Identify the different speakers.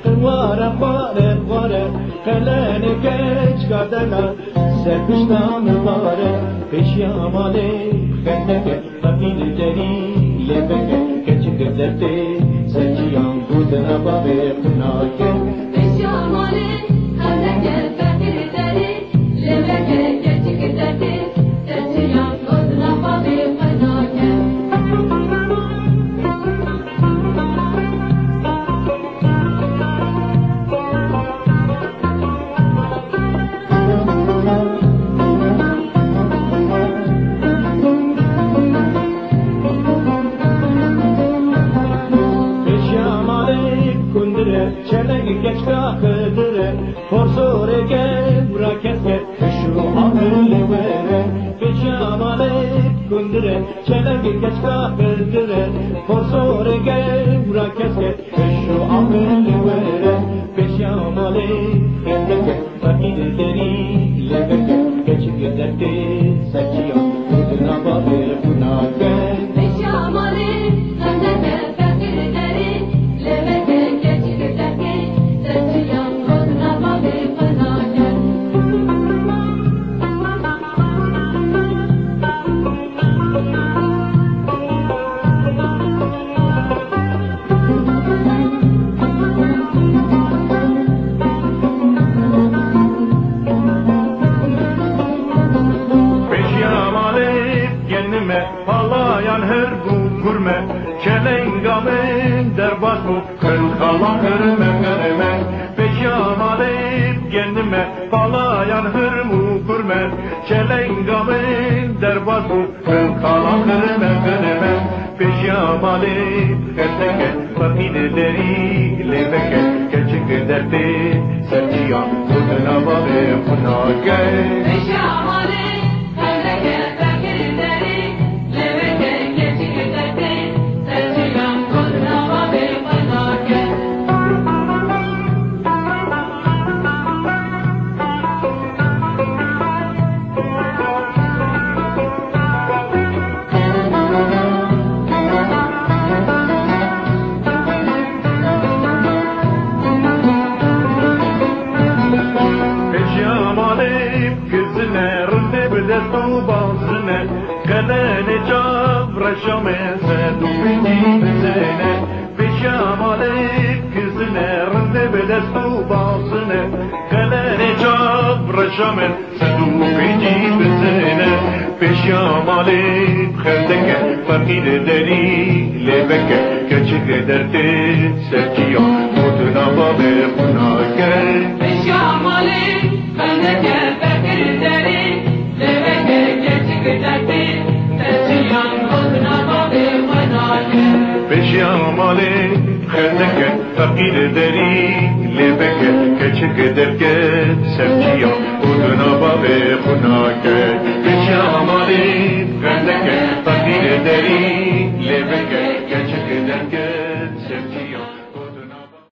Speaker 1: خواره خواره خواره قلن کچ کردنا سرپشتم باره پیشیاماله خندکه فقیر دری لبکه کچ کردته سرچیان بودنا بابه خناکه
Speaker 2: پیشیاماله خندکه فقیر دری لبکه کچ کردته سرچیان بودنا بابه خناکه
Speaker 1: چلنگ کشکا خدره فرسوره که براکت که شو عمل وره پیشاماله کندره چلنگ کشکا خدره فرسوره که براکت که شو عمل وره پیشاماله خندکه فقیر دری لبکه کچک درته سچیان بودنا بابه خناکه
Speaker 2: پیشاماله خندکه فقیر دری لبکه
Speaker 1: Palayan her bu kurme Çelengamın derbas bu Kırkalan hırme hırme Peşamalip kendime Palayan hır bu kurme Çelengamın derbas bu Kırkalan hırme hırme Peşamalip kendime Fakirleri leveke Keçik derdi Serciyan Kuduna babe Kunake
Speaker 2: Peşamalip kendime
Speaker 1: Kalene çavrşame sedu bindi bizene Peşamale kızine rende bedestu basine Kalene çavrşame sedu bindi bizene Peşamale khaldeke fakir deri lebeke keçik derte serciya mutna babe kunake
Speaker 2: Peşamale khaldeke fakir deri lebeke keçik derte
Speaker 1: Peşamale khaldeke fakir deri lebeke keçik derte serciya mutna babe kunake Peşamale